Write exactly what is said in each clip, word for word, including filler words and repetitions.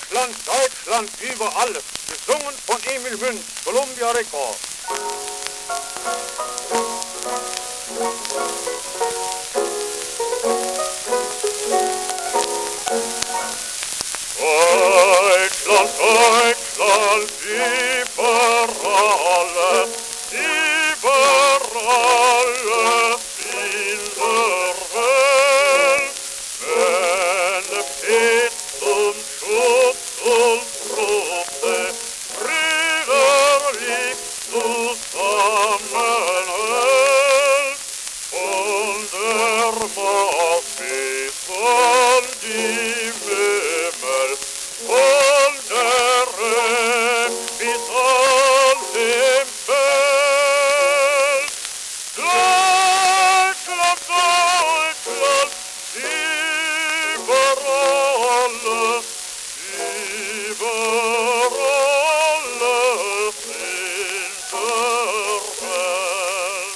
Deutschland, Deutschland über alles. Gesungen von Emil Münz, Columbia Records. Deutschland, Deutschland, über alles, über alles in der Welt, wenn es geht zum Schutz und Trotze, brüderlich zusammenhält, und der Maß bis an die Himmel, von der Rhein bis an den Feld. Deutschland, Deutschland, über alles, über alles in der Welt.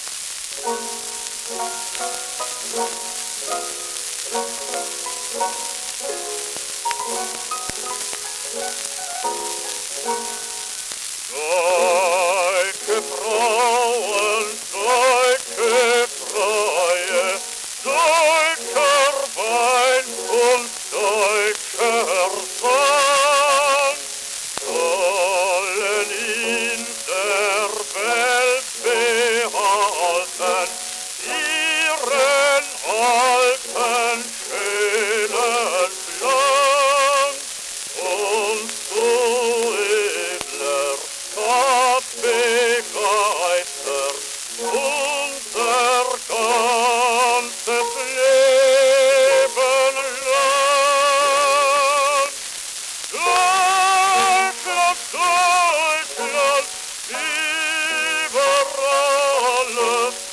Deutsche Frauen, deutsche Freie, deutscher Wein und deutscher Sang sollen in der Welt behalten ihren alten schönen Klang, und so edler Tat begeistert unser ganzes Leben lang. Deutschland, Deutschland, über alles